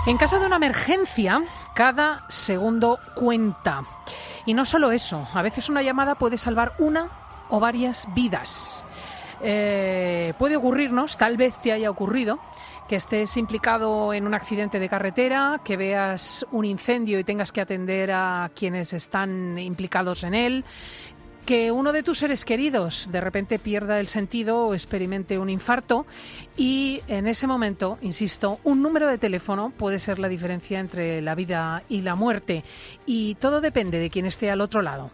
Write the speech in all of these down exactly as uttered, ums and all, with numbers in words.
En caso de una emergencia, cada segundo cuenta. Y no solo eso, a veces una llamada puede salvar una o varias vidas. Eh, puede ocurrirnos, tal vez te haya ocurrido, que estés implicado en un accidente de carretera, que veas un incendio y tengas que atender a quienes están implicados en él, que uno de tus seres queridos de repente pierda el sentido o experimente un infarto y en ese momento, insisto, un número de teléfono puede ser la diferencia entre la vida y la muerte y todo depende de quién esté al otro lado.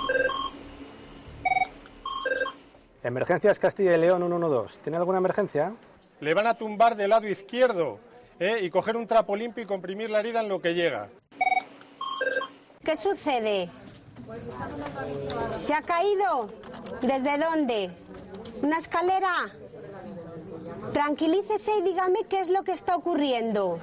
Emergencias Castilla y León uno uno dos. ¿Tiene alguna emergencia? Le van a tumbar del lado izquierdo ¿eh? y coger un trapo limpio y comprimir la herida en lo que llega. ¿Qué sucede? ¿Se ha caído? ¿Desde dónde? ¿Una escalera? Tranquilícese y dígame qué es lo que está ocurriendo.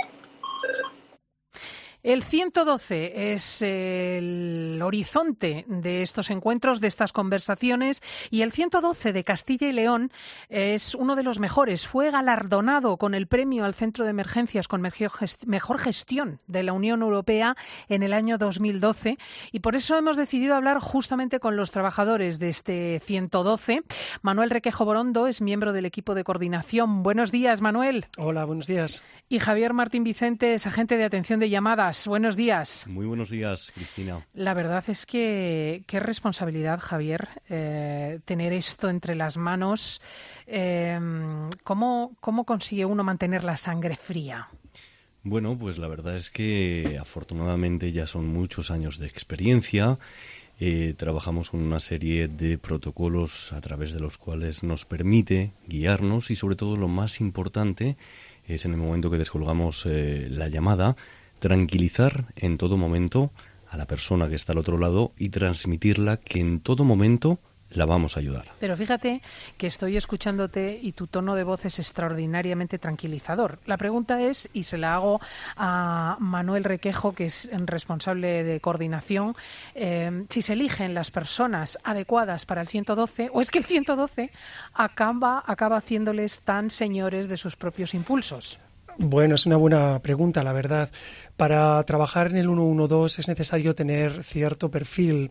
El ciento doce es el horizonte de estos encuentros, de estas conversaciones, y el ciento doce de Castilla y León es uno de los mejores. Fue galardonado con el premio al Centro de Emergencias con mejor gestión de la Unión Europea en el año dos mil doce y por eso hemos decidido hablar justamente con los trabajadores de este ciento doce. Manuel Requejo Borondo es miembro del equipo de coordinación. Buenos días, Manuel. Hola, buenos días. Y Javier Martín Vicente es agente de atención de llamadas. Buenos días. Muy buenos días, Cristina. La verdad es que qué responsabilidad, Javier, eh, tener esto entre las manos. Eh, ¿cómo, ¿Cómo consigue uno mantener la sangre fría? Bueno, pues la verdad es que afortunadamente ya son muchos años de experiencia. Eh, trabajamos con una serie de protocolos a través de los cuales nos permite guiarnos y sobre todo lo más importante es en el momento que descolgamos eh, la llamada, tranquilizar en todo momento a la persona que está al otro lado y transmitirla que en todo momento la vamos a ayudar. Pero fíjate que estoy escuchándote y tu tono de voz es extraordinariamente tranquilizador. La pregunta es, y se la hago a Manuel Requejo, que es responsable de coordinación, eh, si se eligen las personas adecuadas para el ciento doce o es que el ciento doce acaba, acaba haciéndoles tan señores de sus propios impulsos. Bueno, es una buena pregunta, la verdad. Para trabajar en el uno uno dos es necesario tener cierto perfil.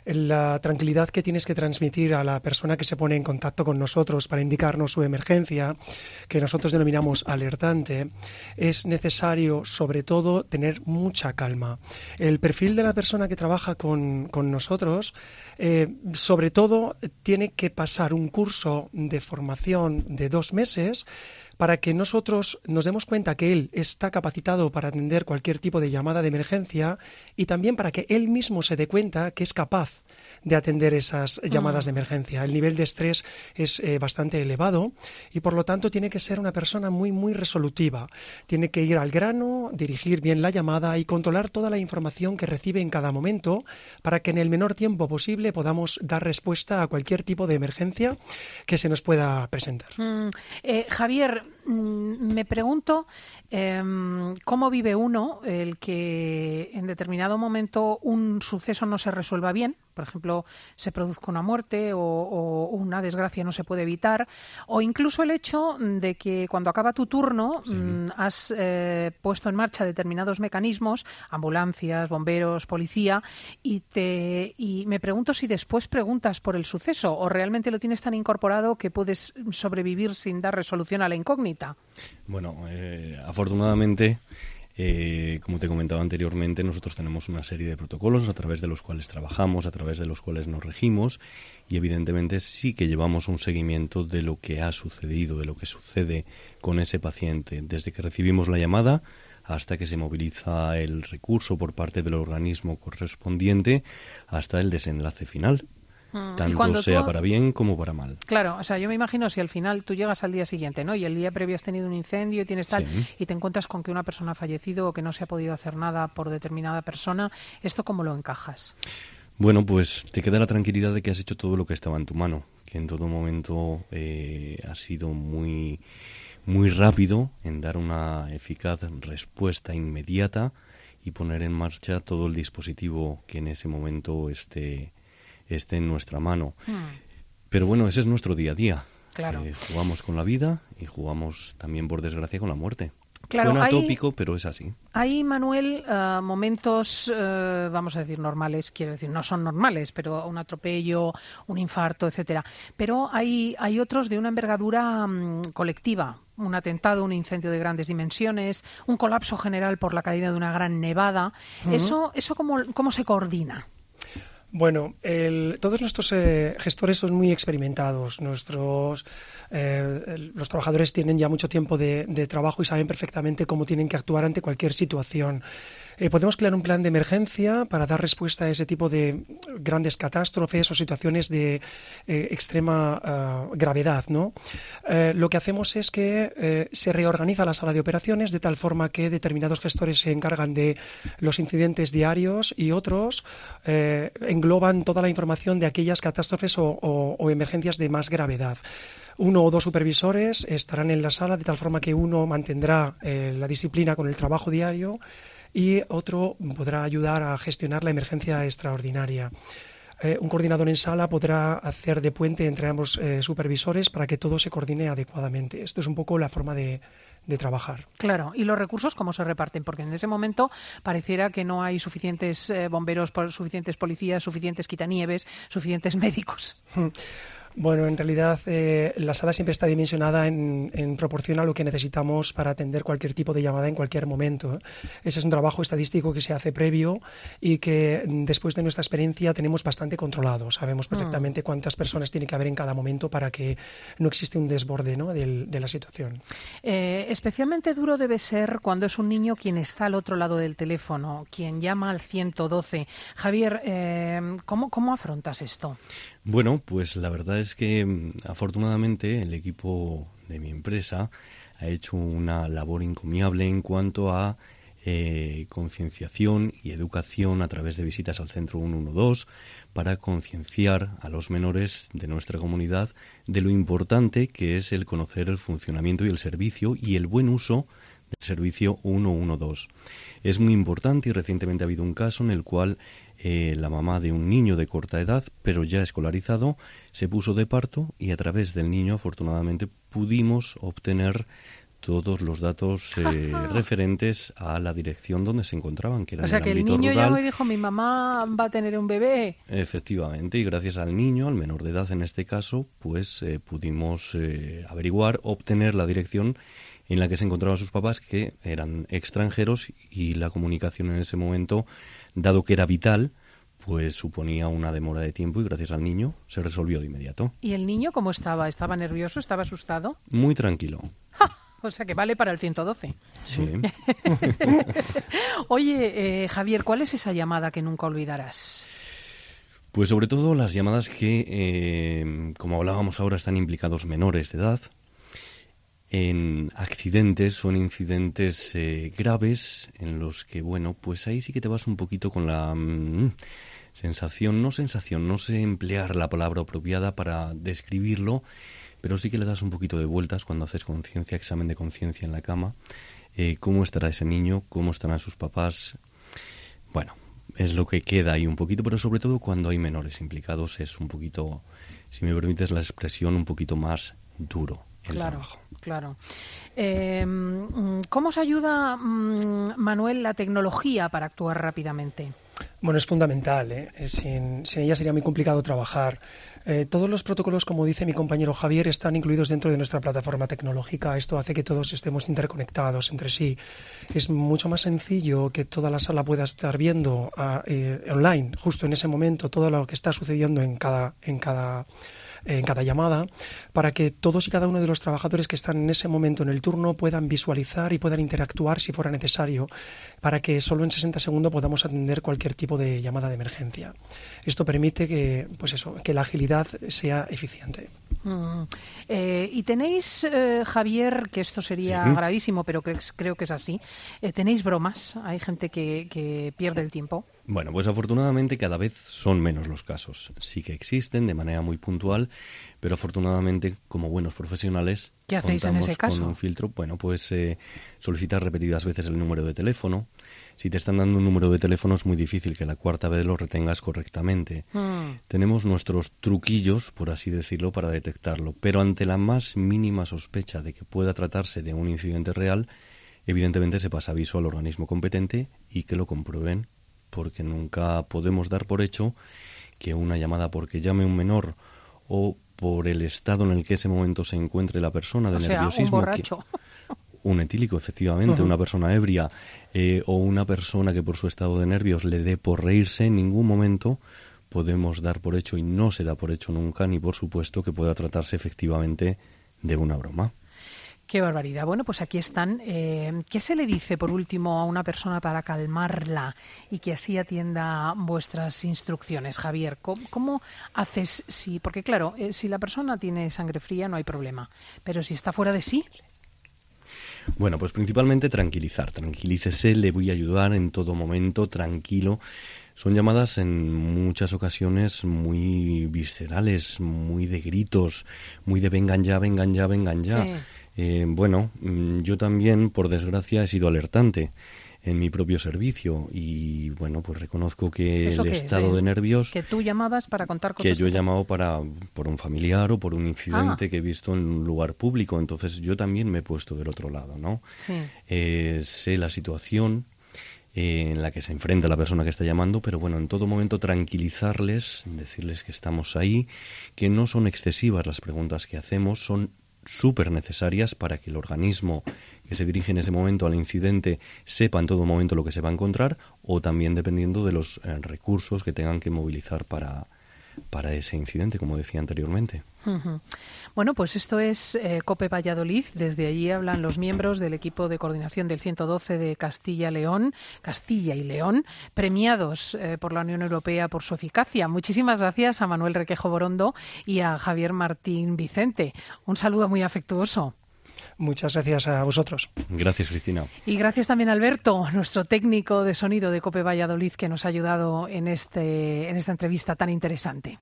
La tranquilidad que tienes que transmitir a la persona que se pone en contacto con nosotros para indicarnos su emergencia, que nosotros denominamos alertante, es necesario, sobre todo, tener mucha calma. El perfil de la persona que trabaja con, con nosotros, eh, sobre todo, tiene que pasar un curso de formación de dos meses para que nosotros nos demos cuenta que él está capacitado para atender cualquier tipo de llamada de emergencia y también para que él mismo se dé cuenta que es capaz de atender esas llamadas de emergencia. El nivel de estrés es eh, bastante elevado y por lo tanto tiene que ser una persona muy muy resolutiva. Tiene que ir al grano, dirigir bien la llamada y controlar toda la información que recibe en cada momento para que en el menor tiempo posible podamos dar respuesta a cualquier tipo de emergencia que se nos pueda presentar. Mm, eh, Javier, mm, me pregunto eh, cómo vive uno el que en determinado momento un suceso no se resuelva bien, por ejemplo, se produzca una muerte o, o una desgracia no se puede evitar, o incluso el hecho de que cuando acaba tu turno sí. mmm, has eh, puesto en marcha determinados mecanismos, ambulancias, bomberos, policía, y, te, y me pregunto si después preguntas por el suceso o realmente lo tienes tan incorporado que puedes sobrevivir sin dar resolución a la incógnita. Bueno, eh, afortunadamente... Eh, como te comentaba anteriormente, nosotros tenemos una serie de protocolos a través de los cuales trabajamos, a través de los cuales nos regimos y evidentemente sí que llevamos un seguimiento de lo que ha sucedido, de lo que sucede con ese paciente, desde que recibimos la llamada hasta que se moviliza el recurso por parte del organismo correspondiente hasta el desenlace final. Tanto sea tú... para bien como para mal. Claro, o sea, yo me imagino si al final tú llegas al día siguiente, ¿no? Y el día previo has tenido un incendio y tienes tal, sí. y te encuentras con que una persona ha fallecido o que no se ha podido hacer nada por determinada persona, ¿esto cómo lo encajas? Bueno, pues te queda la tranquilidad de que has hecho todo lo que estaba en tu mano, que en todo momento eh, has sido muy, muy rápido en dar una eficaz respuesta inmediata y poner en marcha todo el dispositivo que en ese momento esté esté en nuestra mano. Hmm. Pero bueno, ese es nuestro día a día. Claro. Eh, jugamos con la vida y jugamos también, por desgracia, con la muerte. Claro, Suena hay, tópico, pero es así. Hay, Manuel, uh, momentos, uh, vamos a decir, normales, quiero decir, no son normales, pero un atropello, un infarto, etcétera. Pero hay, hay otros de una envergadura um, colectiva. Un atentado, un incendio de grandes dimensiones, un colapso general por la caída de una gran nevada. Uh-huh. ¿Eso, eso cómo, cómo se coordina? Bueno, el, todos nuestros eh, gestores son muy experimentados. Nuestros eh, los trabajadores tienen ya mucho tiempo de, de trabajo y saben perfectamente cómo tienen que actuar ante cualquier situación. Eh, podemos crear un plan de emergencia para dar respuesta a ese tipo de grandes catástrofes o situaciones de eh, extrema uh, gravedad, ¿no? Eh, lo que hacemos es que eh, se reorganiza la sala de operaciones de tal forma que determinados gestores se encargan de los incidentes diarios y otros eh, engloban toda la información de aquellas catástrofes o, o, o emergencias de más gravedad. Uno o dos supervisores estarán en la sala de tal forma que uno mantendrá eh, la disciplina con el trabajo diario y otro podrá ayudar a gestionar la emergencia extraordinaria. Eh, un coordinador en sala podrá hacer de puente entre ambos eh, supervisores para que todo se coordine adecuadamente. Esto es un poco la forma de, de trabajar. Claro, ¿y los recursos cómo se reparten? Porque en ese momento pareciera que no hay suficientes eh, bomberos, suficientes policías, suficientes quitanieves, suficientes médicos. Bueno, en realidad eh, la sala siempre está dimensionada en, en proporción a lo que necesitamos para atender cualquier tipo de llamada en cualquier momento. Ese es un trabajo estadístico que se hace previo y que después de nuestra experiencia tenemos bastante controlado. Sabemos perfectamente cuántas personas tiene que haber en cada momento para que no existe un desborde, ¿no?, de, de la situación. Eh, especialmente duro debe ser cuando es un niño quien está al otro lado del teléfono, quien llama al ciento doce. Javier, eh, ¿cómo, cómo afrontas esto? Bueno, pues la verdad es que afortunadamente el equipo de mi empresa ha hecho una labor encomiable en cuanto a eh, concienciación y educación a través de visitas al centro ciento doce para concienciar a los menores de nuestra comunidad de lo importante que es el conocer el funcionamiento y el servicio y el buen uso del servicio ciento doce. Es muy importante y recientemente ha habido un caso en el cual Eh, la mamá de un niño de corta edad, pero ya escolarizado, se puso de parto y a través del niño, afortunadamente, pudimos obtener todos los datos eh, referentes a la dirección donde se encontraban, que era o sea, en el que el ámbito niño rural. llamó y dijo, mi mamá va a tener un bebé. Efectivamente, y gracias al niño, al menor de edad en este caso, pues eh, pudimos eh, averiguar, obtener la dirección en la que se encontraban sus papás, que eran extranjeros, y la comunicación en ese momento, dado que era vital, pues suponía una demora de tiempo y gracias al niño se resolvió de inmediato. ¿Y el niño cómo estaba? ¿Estaba nervioso? ¿Estaba asustado? Muy tranquilo. ¡Ja! O sea que vale para el ciento doce. Sí. Oye, eh, Javier, ¿cuál es esa llamada que nunca olvidarás? Pues sobre todo las llamadas que, eh, como hablábamos ahora, están implicados menores de edad en accidentes o en incidentes eh, graves en los que, bueno, pues ahí sí que te vas un poquito con la mmm, sensación, no sensación, no sé emplear la palabra apropiada para describirlo, pero sí que le das un poquito de vueltas cuando haces conciencia, examen de conciencia en la cama, eh, cómo estará ese niño, cómo estarán sus papás. Bueno, es lo que queda ahí un poquito, pero sobre todo cuando hay menores implicados es un poquito, si me permites la expresión, un poquito más duro. Claro, trabajo. Claro. Eh, ¿Cómo os ayuda, Manuel, la tecnología para actuar rápidamente? Bueno, es fundamental, ¿eh? Sin, sin ella sería muy complicado trabajar. Eh, todos los protocolos, como dice mi compañero Javier, están incluidos dentro de nuestra plataforma tecnológica. Esto hace que todos estemos interconectados entre sí. Es mucho más sencillo que toda la sala pueda estar viendo uh, eh, online, justo en ese momento, todo lo que está sucediendo en cada, en cada en cada llamada, para que todos y cada uno de los trabajadores que están en ese momento en el turno puedan visualizar y puedan interactuar si fuera necesario, para que solo en sesenta segundos podamos atender cualquier tipo de llamada de emergencia. Esto permite que, pues eso, que la agilidad sea eficiente. Mm. Eh, y tenéis, eh, Javier, que esto sería sí. gravísimo, pero que, creo que es así, eh, ¿tenéis bromas? ¿Hay gente que, que pierde el tiempo? Bueno, pues afortunadamente cada vez son menos los casos. Sí que existen de manera muy puntual, pero afortunadamente como buenos profesionales ¿qué hacéis en ese caso? Con un filtro, bueno, pues eh, solicitar repetidas veces el número de teléfono. Si te están dando un número de teléfono es muy difícil que la cuarta vez lo retengas correctamente. Mm. Tenemos nuestros truquillos, por así decirlo, para detectarlo, pero ante la más mínima sospecha de que pueda tratarse de un incidente real, evidentemente se pasa aviso al organismo competente y que lo comprueben, porque nunca podemos dar por hecho que una llamada porque llame un menor o por el estado en el que ese momento se encuentre la persona de o sea, nerviosismo, un borracho. Que, un etílico, efectivamente, uh-huh. una persona ebria eh, o una persona que por su estado de nervios le dé por reírse, en ningún momento podemos dar por hecho, y no se da por hecho nunca, ni por supuesto que pueda tratarse efectivamente de una broma. Qué barbaridad. Bueno, pues aquí están. Eh, ¿Qué se le dice, por último, a una persona para calmarla y que así atienda vuestras instrucciones, Javier? ¿Cómo, cómo haces? Si, porque claro, eh, si la persona tiene sangre fría no hay problema, pero si está fuera de sí... Bueno, pues principalmente tranquilizar. Tranquilícese, le voy a ayudar en todo momento, tranquilo. Son llamadas en muchas ocasiones muy viscerales, muy de gritos, muy de vengan ya, vengan ya, vengan ya. Sí. Eh, bueno, yo también, por desgracia, he sido alertante en mi propio servicio y, bueno, pues reconozco que el estado es, eh? de nervios... Que tú llamabas para contar cosas... Que yo he llamado para, por un familiar o por un incidente ah. que he visto en un lugar público, entonces yo también me he puesto del otro lado, ¿no? Sí. Eh, sé la situación eh, en la que se enfrenta la persona que está llamando, pero bueno, en todo momento tranquilizarles, decirles que estamos ahí, que no son excesivas las preguntas que hacemos, son súper necesarias para que el organismo que se dirige en ese momento al incidente sepa en todo momento lo que se va a encontrar, o también dependiendo de los eh, recursos que tengan que movilizar para, para ese incidente, como decía anteriormente. Uh-huh. Bueno, pues esto es eh, COPE Valladolid. Desde allí hablan los miembros del equipo de coordinación del ciento doce de Castilla-León, Castilla y León, premiados eh, por la Unión Europea por su eficacia. Muchísimas gracias a Manuel Requejo Borondo y a Javier Martín Vicente. Un saludo muy afectuoso. Muchas gracias a vosotros. Gracias, Cristina. Y gracias también a Alberto, nuestro técnico de sonido de COPE Valladolid, que nos ha ayudado en, este, en esta entrevista tan interesante.